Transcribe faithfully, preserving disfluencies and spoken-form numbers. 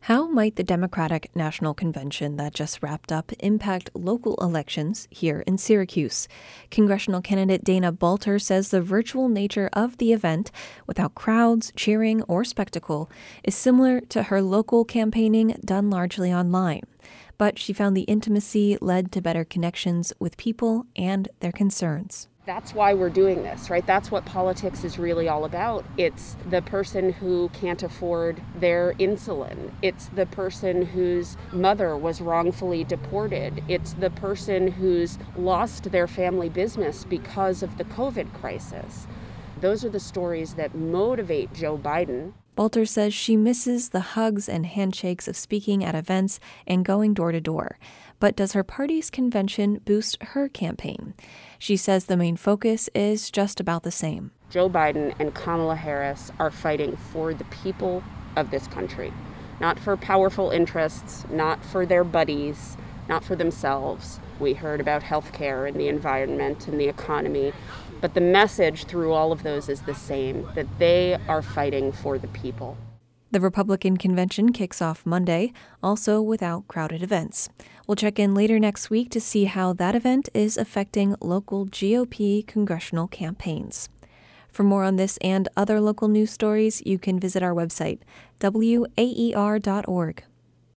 How might the Democratic National Convention that just wrapped up impact local elections here in Syracuse? Congressional candidate Dana Balter says the virtual nature of the event, without crowds, cheering, or spectacle, is similar to her local campaigning done largely online. But she found the intimacy led to better connections with people and their concerns. That's why we're doing this, right? That's what politics is really all about. It's the person who can't afford their insulin. It's the person whose mother was wrongfully deported. It's the person who's lost their family business because of the COVID crisis. Those are the stories that motivate Joe Biden. Balter says she misses the hugs and handshakes of speaking at events and going door to door. But does her party's convention boost her campaign? She says the main focus is just about the same. Joe Biden and Kamala Harris are fighting for the people of this country, not for powerful interests, not for their buddies, not for themselves. We heard about healthcare and the environment and the economy, but the message through all of those is the same, that they are fighting for the people. The Republican convention kicks off Monday, also without crowded events. We'll check in later next week to see how that event is affecting local G O P congressional campaigns. For more on this and other local news stories, you can visit our website, W A E R dot org.